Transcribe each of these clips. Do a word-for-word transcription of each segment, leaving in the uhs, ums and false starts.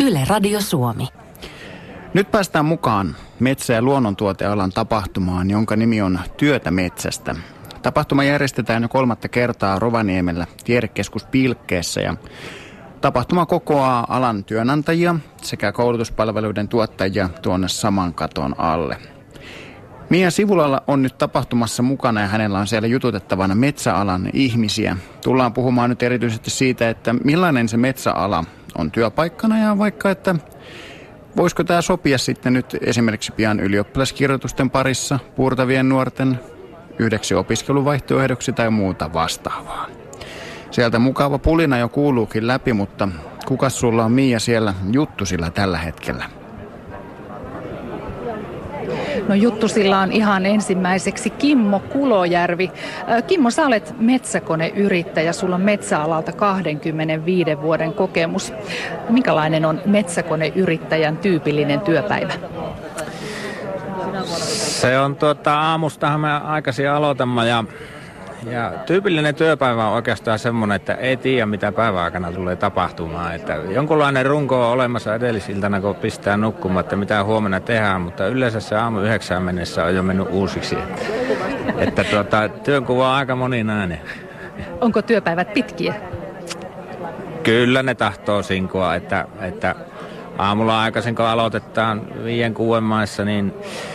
Yle Radio Suomi. Nyt päästään mukaan metsä- ja luonnontuotealan tapahtumaan, jonka nimi on Työtä metsästä. Tapahtuma järjestetään jo kolmatta kertaa Rovaniemellä tiedekeskus Pilkkeessä ja tapahtuma kokoaa alan työnantajia sekä koulutuspalveluiden tuottajia tuonne saman katon alle. Mia Sivulalla on nyt tapahtumassa mukana ja hänellä on siellä jututettavana metsäalan ihmisiä. Tullaan puhumaan nyt erityisesti siitä, että millainen se metsäala on työpaikkana ja vaikka, että voisiko tämä sopia sitten nyt esimerkiksi pian ylioppilaskirjoitusten parissa puurtavien nuorten yhdeksi opiskeluvaihtoehdoksi tai muuta vastaavaa. Sieltä mukava pulina jo kuuluukin läpi, mutta kukas sulla on Mia siellä juttusilla tällä hetkellä? No juttusilla on ihan ensimmäiseksi Kimmo Kulojärvi. Kimmo, sä olet metsäkoneyrittäjä, sulla on metsäalalta kaksikymmentäviisi vuoden kokemus. Minkälainen on metsäkoneyrittäjän tyypillinen työpäivä? Se on tuota, aamustahan me aikaisin aloitamme ja, ja tyypillinen työpäivä on oikeastaan semmoinen, että ei tiedä mitä päivän aikana tulee tapahtumaan. Että jonkunlainen runko on olemassa edellisiltana, kun pistää nukkumaan, että mitä huomenna tehdään, mutta yleensä se aamu yhdeksään mennessä on jo mennyt uusiksi. Että, että tuota, työnkuva on aika moninainen. Onko työpäivät pitkiä? Kyllä ne tahtoo sinkua, että, että aamulla aikaisin kun aloitetaan viien kuuden maissa, niin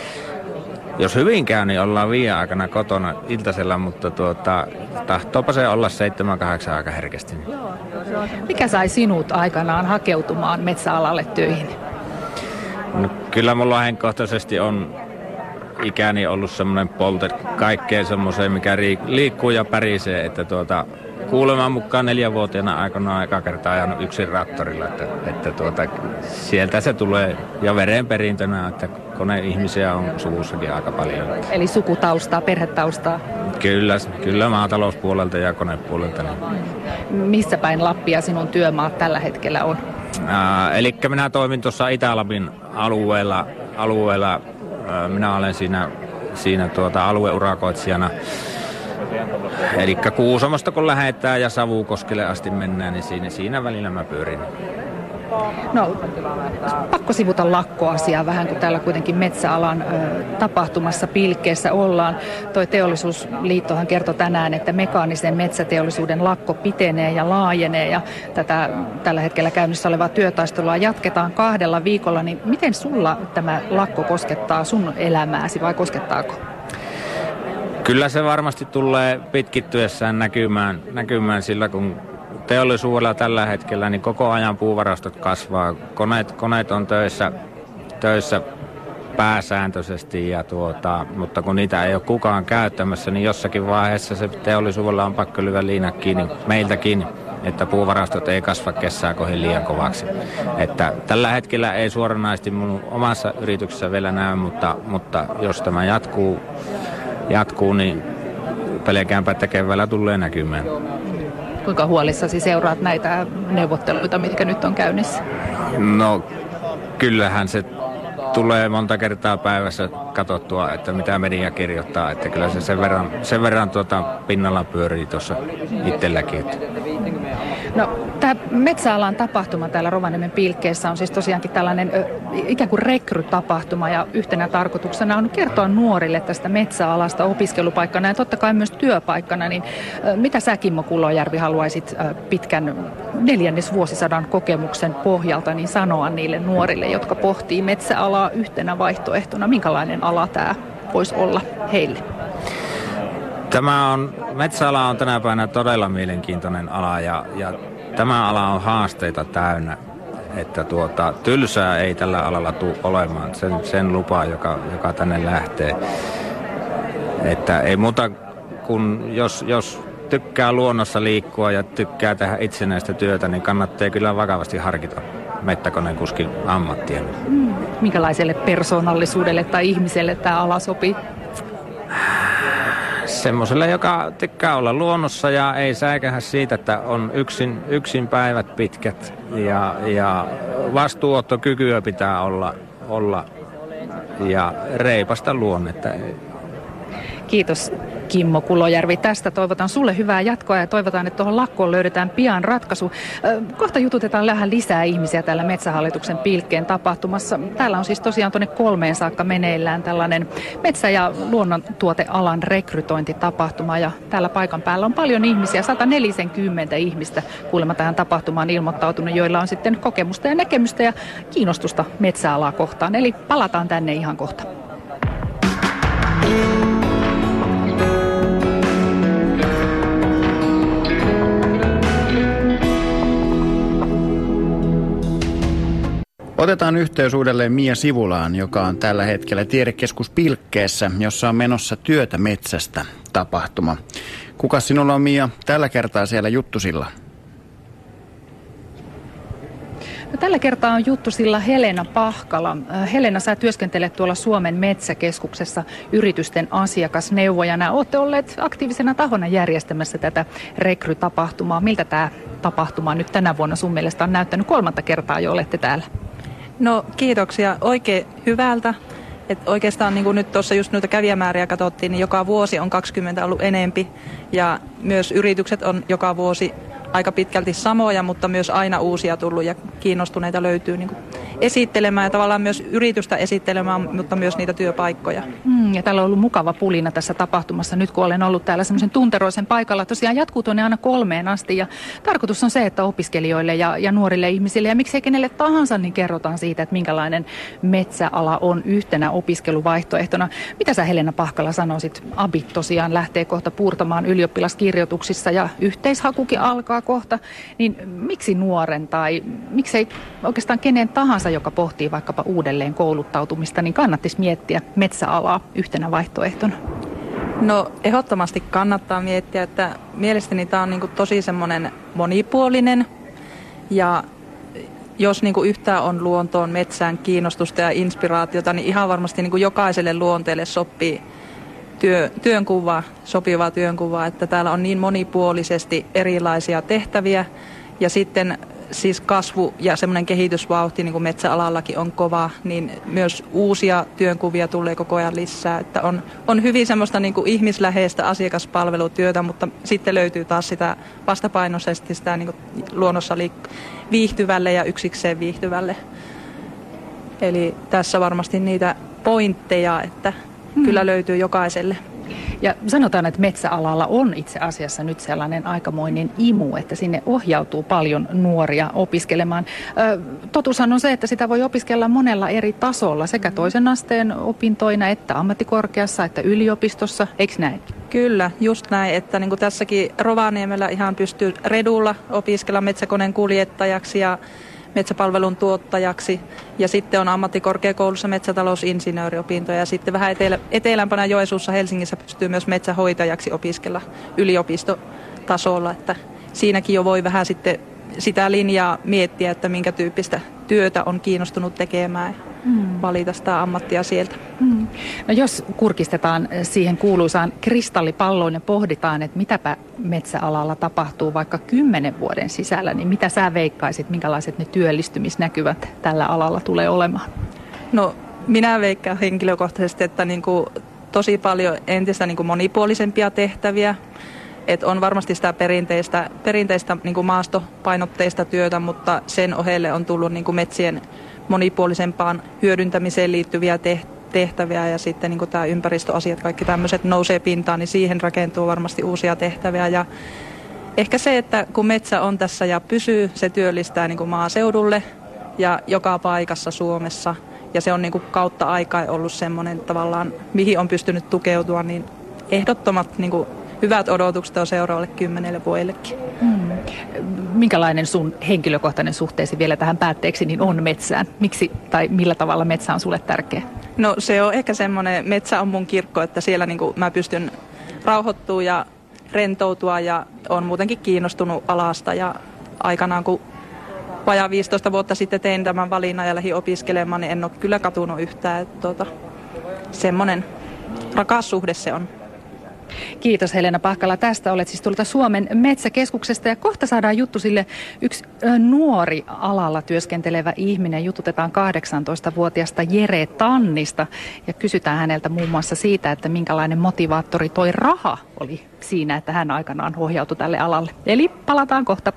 jos hyvin käy, niin ollaan viiden aikana kotona iltasella, mutta tuota, tahtoopa se olla seitsemän kahdeksan aika herkästi. Mikä sai sinut aikanaan hakeutumaan metsäalalle töihin? No, kyllä mulla henkkohtaisesti on ikäni ollut semmoinen polte kaikkeen semmoiseen, mikä liikkuu ja pärisee, että tuota, kuulemaan mukaan neljänvuotiaana aikana aika kertaa ajanut yksin traktorilla, että, että tuota, sieltä se tulee ja verenperintönä, että koneihmisiä on suvussakin aika paljon. Eli sukutaustaa, perhetaustaa? Kyllä, kyllä maatalouspuolelta ja konepuolelta. Niin. Missä päin Lappia sinun työmaat tällä hetkellä on? Äh, eli minä toimin tuossa Itä-Lapin alueella, alueella äh, minä olen siinä, siinä tuota alueurakoitsijana. Eli Kuusamosta kun lähdetään ja Savukoskelle asti mennään, niin siinä, siinä välillä mä pyörin. No, pakko sivuta lakkoasiaa vähän, kun täällä kuitenkin metsäalan ö, tapahtumassa Pilkkeessä ollaan. Toi Teollisuusliittohan kertoi tänään, että mekaanisen metsäteollisuuden lakko pitenee ja laajenee ja tätä tällä hetkellä käynnissä olevaa työtaistelua jatketaan kahdella viikolla. Niin miten sulla tämä lakko koskettaa sun elämääsi vai koskettaako? Kyllä se varmasti tulee pitkittyessään näkymään, näkymään sillä, kun teollisuudella tällä hetkellä niin koko ajan puuvarastot kasvaa. Koneet, koneet on töissä, töissä pääsääntöisesti, ja tuota, mutta kun niitä ei ole kukaan käyttämässä, niin jossakin vaiheessa se teollisuudella on pakko lyödä liinat kiinni meiltäkin, että puuvarastot ei kasva kessää kohin liian kovaksi. Että tällä hetkellä ei suoranaisesti mun omassa yrityksessä vielä näy, mutta, mutta jos tämä jatkuu, jatkuu niin pelkäänpä, että keväällä tulee näkymään. Kuinka huolissasi seuraat näitä neuvotteluita, mitkä nyt on käynnissä? No kyllähän se tulee monta kertaa päivässä katsottua, että mitä media kirjoittaa, että kyllä se sen verran, sen verran tuota pinnalla pyörii tuossa itselläkin. Että. No, tämä metsäalan tapahtuma täällä Rovaniemen Pilkkeessä on siis tosiaankin tällainen ö, ikään kuin rekrytapahtuma ja yhtenä tarkoituksena on kertoa nuorille tästä metsäalasta opiskelupaikkana ja totta kai myös työpaikkana. Niin, ö, mitä sä, Kimmo Kulojärvi, haluaisit ö, pitkän neljännesvuosisadan kokemuksen pohjalta niin sanoa niille nuorille, jotka pohtii metsäalaa yhtenä vaihtoehtona? Minkälainen ala tämä voisi olla heille? Tämä on, metsäala on tänä päivänä todella mielenkiintoinen ala ja, ja tämä ala on haasteita täynnä, että tuota, tylsää ei tällä alalla tule olemaan, sen, sen lupaa, joka, joka tänne lähtee. Että ei muuta kuin jos, jos tykkää luonnossa liikkua ja tykkää tehdä itsenäistä työtä, niin kannattaa kyllä vakavasti harkita mettäkoneenkuskin ammattia. Mm. Minkälaiselle persoonallisuudelle tai ihmiselle tämä ala sopii? Semmoiselle, joka tykkää olla luonnossa ja ei säikähä siitä, että on yksin, yksin päivät pitkät ja, ja vastuuottokykyä pitää olla, olla ja reipasta luonnetta. Kiitos Kimmo Kulojärvi tästä. Toivotan sulle hyvää jatkoa ja toivotaan, että tuohon lakkoon löydetään pian ratkaisu. Kohta jututetaan vähän lisää ihmisiä täällä Metsähallituksen Pilkkeen tapahtumassa. Täällä on siis tosiaan tuonne kolmeen saakka meneillään tällainen metsä- ja luonnontuotealan rekrytointitapahtuma. Ja täällä paikan päällä on paljon ihmisiä, sata neljäkymmentä ihmistä kuulemma tähän tapahtumaan ilmoittautunut, joilla on sitten kokemusta ja näkemystä ja kiinnostusta metsäalaa kohtaan. Eli palataan tänne ihan kohta. Otetaan yhteys uudelleen Mia Sivulaan, joka on tällä hetkellä tiedekeskus Pilkkeessä, jossa on menossa Työtä metsästä -tapahtuma. Kuka sinulla on, Mia, tällä kertaa siellä juttusilla? No, tällä kertaa on juttusilla Helena Pahkala. Helena, sä työskentelet tuolla Suomen metsäkeskuksessa yritysten asiakasneuvojana. Olette olleet aktiivisena tahona järjestämässä tätä rekrytapahtumaa. Miltä tämä tapahtuma nyt tänä vuonna sun mielestä on näyttänyt? Kolmatta kertaa jo olette täällä. No kiitoksia. Oikein hyvältä. Et oikeastaan niin kuin nyt tuossa just noita kävijämääriä katsottiin, niin joka vuosi on kaksikymmentä ollut enempi. Ja myös yritykset on joka vuosi aika pitkälti samoja, mutta myös aina uusia tullut ja kiinnostuneita löytyy niin kuin esittelemään ja tavallaan myös yritystä esittelemään, mutta myös niitä työpaikkoja. Mm, ja täällä on ollut mukava pulina tässä tapahtumassa nyt, kun olen ollut täällä semmoisen tunteroisen paikalla. Tosiaan jatkuu tuonne aina kolmeen asti ja tarkoitus on se, että opiskelijoille ja, ja nuorille ihmisille ja miksei kenelle tahansa, niin kerrotaan siitä, että minkälainen metsäala on yhtenä opiskeluvaihtoehtona. Mitä sä, Helena Pahkala, sanoisit? Abit tosiaan lähtee kohta puurtamaan ylioppilaskirjoituksissa ja yhteishakukin alkaa kohta, niin miksi nuoren tai miksei oikeastaan kenen tahansa, joka pohtii vaikkapa uudelleen kouluttautumista, niin kannattaisi miettiä metsäalaa yhtenä vaihtoehtona? No ehdottomasti kannattaa miettiä, että mielestäni tämä on niin kuin tosi semmoinen monipuolinen ja jos niin kuin yhtään on luontoon, metsään kiinnostusta ja inspiraatiota, niin ihan varmasti niin kuin jokaiselle luonteelle sopii Työ, työnkuva, sopivaa työnkuvaa, että täällä on niin monipuolisesti erilaisia tehtäviä ja sitten siis kasvu ja semmoinen kehitysvauhti, niin kuin metsäalallakin on kova, niin myös uusia työnkuvia tulee koko ajan lisää, että on, on hyvin semmoista niin kuin ihmisläheistä asiakaspalvelutyötä, mutta sitten löytyy taas sitä vastapainoisesti sitä niin kuin luonnossa liik- viihtyvälle ja yksikseen viihtyvälle. Eli tässä varmasti niitä pointteja, että Hmm. kyllä löytyy jokaiselle. Ja sanotaan, että metsäalalla on itse asiassa nyt sellainen aikamoinen imu, että sinne ohjautuu paljon nuoria opiskelemaan. Ö, totuushan on se, että sitä voi opiskella monella eri tasolla, sekä toisen asteen opintoina, että ammattikorkeassa, että yliopistossa, eikö näin? Kyllä, just näin, että niin kuin tässäkin Rovaniemellä ihan pystyy Redulla opiskella metsäkoneen kuljettajaksi ja metsäpalvelun tuottajaksi ja sitten on ammattikorkeakoulussa metsätalousinsinööriopintoja ja sitten vähän etelä, etelämpänä Joensuussa Helsingissä pystyy myös metsähoitajaksi opiskella yliopistotasolla, että siinäkin jo voi vähän sitten sitä linjaa miettiä, että minkä tyyppistä työtä on kiinnostunut tekemään ja mm. valita sitä ammattia sieltä. Mm. No jos kurkistetaan siihen kuuluisaan kristallipalloon ja pohditaan, että mitäpä metsäalalla tapahtuu vaikka kymmenen vuoden sisällä, niin mitä sä veikkaisit, minkälaiset ne työllistymisnäkyvät tällä alalla tulee olemaan? No minä veikkaan henkilökohtaisesti, että niin kuin tosi paljon entistä niin kuin monipuolisempia tehtäviä. Et on varmasti sitä perinteistä, perinteistä niin kuin maastopainotteista työtä, mutta sen ohelle on tullut niin kuin metsien monipuolisempaan hyödyntämiseen liittyviä tehtäviä ja sitten niin kuin tämä ympäristöasiat, kaikki tämmöiset nousee pintaan, niin siihen rakentuu varmasti uusia tehtäviä. Ja ehkä se, että kun metsä on tässä ja pysyy, se työllistää niin kuin maaseudulle ja joka paikassa Suomessa ja se on niin kuin kautta aikaa ollut semmoinen tavallaan, mihin on pystynyt tukeutua, niin ehdottomat niin kuin hyvät odotukset on seuraavalle kymmenelle vuodellekin. Hmm. Minkälainen sun henkilökohtainen suhteesi vielä tähän päätteeksi niin on metsään? Miksi tai millä tavalla metsä on sulle tärkeä? No se on ehkä semmoinen, metsä on mun kirkko, että siellä niin kuin mä pystyn rauhoittua ja rentoutua ja on muutenkin kiinnostunut alasta ja aikanaan kun vajaa viisitoista vuotta sitten tein tämän valinnan ja lähdin opiskelemaan, niin en ole kyllä katunut yhtään. Että tuota, semmoinen rakas suhde se on. Kiitos Helena Pahkala tästä. Olet siis tuolta Suomen metsäkeskuksesta ja kohta saadaan juttu sille yksi ö, nuori alalla työskentelevä ihminen. Jututetaan kahdeksantoistavuotiaasta Jere Tannista ja kysytään häneltä muun muassa siitä, että minkälainen motivaattori toi raha oli siinä, että hän aikanaan ohjautui tälle alalle. Eli palataan kohta.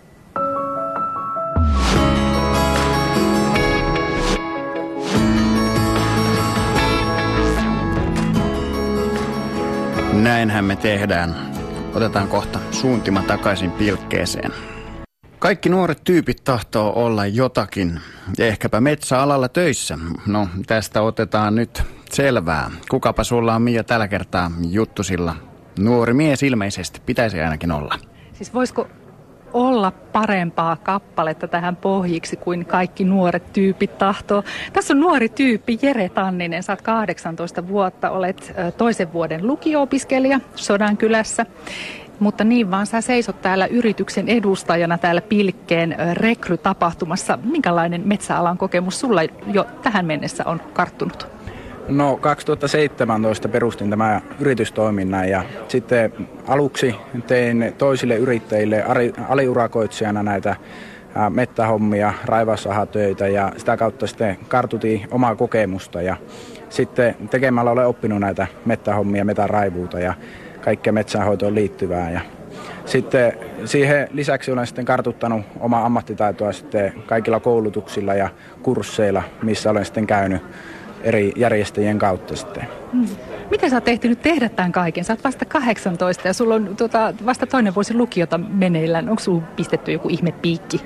Näinhän me tehdään. Otetaan kohta suuntima takaisin pilkkeeseen. Kaikki nuoret tyypit tahtoo olla jotakin, ja ehkäpä metsäalalla töissä. No, tästä otetaan nyt selvää. Kukapa sulla on, Mia, tällä kertaa juttusilla? Nuori mies ilmeisesti, pitäisi ainakin olla. Siis voisiko olla parempaa kappaletta tähän pohjiksi kuin kaikki nuoret tyypit tahtoo? Tässä on nuori tyyppi Jere Tanninen. Sä oot kahdeksantoista vuotta, olet toisen vuoden lukio-opiskelija Sodankylässä. Mutta niin vaan sä seisot täällä yrityksen edustajana täällä Pilkkeen rekrytapahtumassa. Minkälainen metsäalan kokemus sulla jo tähän mennessä on karttunut? No kaksituhattaseitsemäntoista perustin tämän yritystoiminnan ja sitten aluksi tein toisille yrittäjille aliurakoitsijana näitä mettähommia, raivausahatöitä ja sitä kautta sitten kartutin omaa kokemusta ja sitten tekemällä olen oppinut näitä mettähommia, metäraivuuta ja kaikkea metsänhoitoon liittyvää ja sitten siihen lisäksi olen sitten kartuttanut omaa ammattitaitoa sitten kaikilla koulutuksilla ja kursseilla, missä olen sitten käynyt eri järjestäjien kautta sitten. Hmm. Miten sä oot ehtinyt tehdä tämän kaiken? Sä oot vasta kahdeksantoista ja sulla on tuota, vasta toinen vuosi lukiota meneillään. Onko sulla pistetty joku ihme piikki?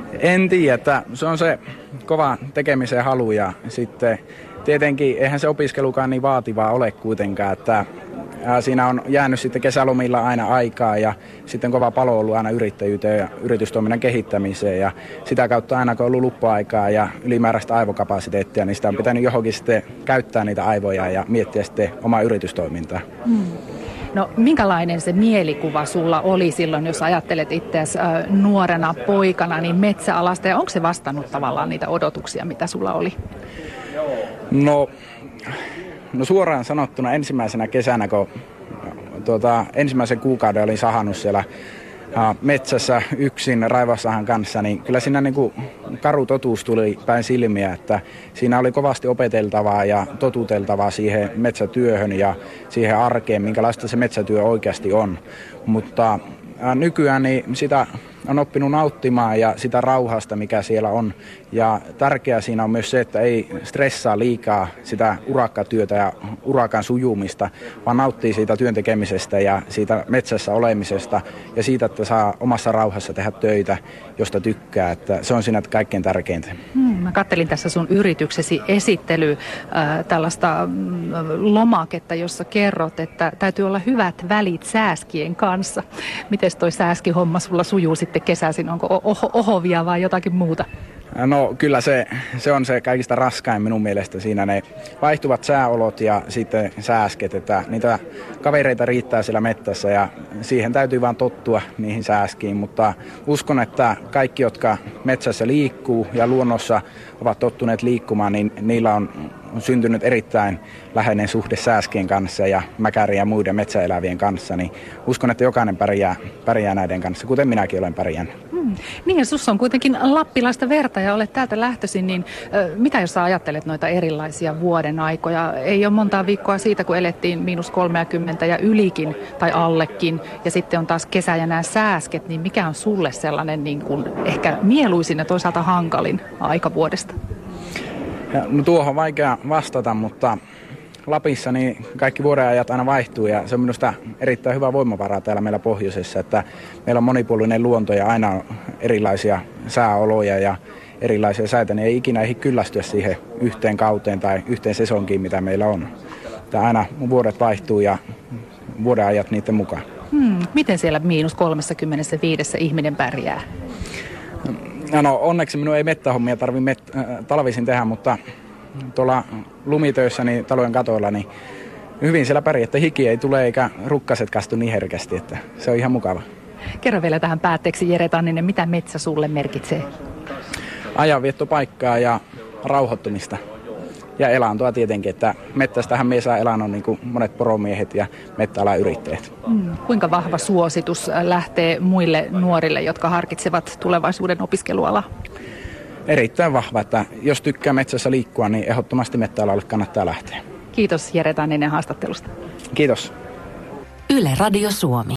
En tiedä, että se on se kova tekemisen halu ja sitten tietenkin eihän se opiskelukaan niin vaativaa ole kuitenkaan, että siinä on jäänyt sitten kesälomilla aina aikaa ja sitten kova palo ollut aina yrittäjyyteen ja yritystoiminnan kehittämiseen ja sitä kautta aina kun on ollut luppuaikaa ja ylimääräistä aivokapasiteettia, niin sitä on pitänyt johonkin sitten käyttää niitä aivoja ja miettiä sitten omaa yritystoimintaa. Hmm. No minkälainen se mielikuva sulla oli silloin, jos ajattelet itseäsi äh, nuorena poikana niin metsäalasta ja onko se vastannut tavallaan niitä odotuksia, mitä sulla oli? No... No suoraan sanottuna ensimmäisenä kesänä, kun tuota, ensimmäisen kuukauden olin sahannut siellä ä, metsässä yksin raivausahan kanssa, niin kyllä siinä niin kuin karu totuus tuli päin silmiä, että siinä oli kovasti opeteltavaa ja totuteltavaa siihen metsätyöhön ja siihen arkeen, minkälaista se metsätyö oikeasti on. Mutta ä, nykyään niin sitä on oppinut nauttimaan ja sitä rauhasta, mikä siellä on. Ja tärkeää siinä on myös se, että ei stressaa liikaa sitä urakkatyötä ja urakan sujumista, vaan nauttii siitä työn tekemisestä ja siitä metsässä olemisesta ja siitä, että saa omassa rauhassa tehdä töitä, josta tykkää. Että se on siinä kaikkein tärkeintä. Hmm, mä kattelin tässä sun yrityksesi esittely, äh, tällaista mm, lomaketta, jossa kerrot, että täytyy olla hyvät välit sääskien kanssa. Miten toi sääskihomma sulla sujuu sitten kesäisin? Onko oho, ohovia vai jotakin muuta? No kyllä se, se on se kaikista raskain minun mielestä siinä ne vaihtuvat sääolot ja sitten sääsket, että niitä kavereita riittää siellä mettässä ja siihen täytyy vaan tottua niihin sääskiin, mutta uskon, että kaikki, jotka metsässä liikkuu ja luonnossa ovat tottuneet liikkumaan, niin niillä on on syntynyt erittäin läheinen suhde sääskien kanssa ja mäkärien ja muiden metsäelävien kanssa, niin uskon, että jokainen pärjää, pärjää näiden kanssa, kuten minäkin olen pärjännyt. Hmm. Niin ja sussa on kuitenkin lappilaista verta ja olet täältä lähtöisin, niin äh, mitä jos sä ajattelet noita erilaisia vuoden aikoja? Ei ole montaa viikkoa siitä, kun elettiin miinus kolmekymmentä ja ylikin tai allekin ja sitten on taas kesä ja nämä sääsket, niin mikä on sulle sellainen niin kuin ehkä mieluisin ja toisaalta hankalin aika vuodesta? Ja, no tuohon on vaikea vastata, mutta Lapissa niin kaikki vuodenajat aina vaihtuu ja se on minusta erittäin hyvä voimavara täällä meillä pohjoisessa, että meillä on monipuolinen luonto ja aina on erilaisia sääoloja ja erilaisia säitä, niin ei ikinä ehdi kyllästyä siihen yhteen kauteen tai yhteen sesonkiin, mitä meillä on. Että aina vuodet vaihtuu ja vuodenajat niiden mukaan. Hmm, miten siellä miinus kolmekymmentäviisi ihminen pärjää? No onneksi minun ei mettähommia tarvitse met- äh, talvisin tehdä, mutta tuolla lumitöissä niin talojen katoilla niin hyvin siellä pärjää, että hiki ei tule eikä rukkaset kastu niin herkästi, että se on ihan mukava. Kerro vielä tähän päätteeksi, Jere Tanninen, mitä metsä sulle merkitsee? Ajanviettopaikkaa ja rauhoittumista ja elantoa tietenkin, että mettästähän me saa elannon niin kuin monet poromiehet ja mettäalan yrittäjät. Mm. Kuinka vahva suositus lähtee muille nuorille, jotka harkitsevat tulevaisuuden opiskelualaa? Erittäin vahva, että jos tykkää metsässä liikkua, niin ehdottomasti mettäalalle kannattaa lähteä. Kiitos Jere Tanninen haastattelusta. Kiitos. Yle Radio Suomi.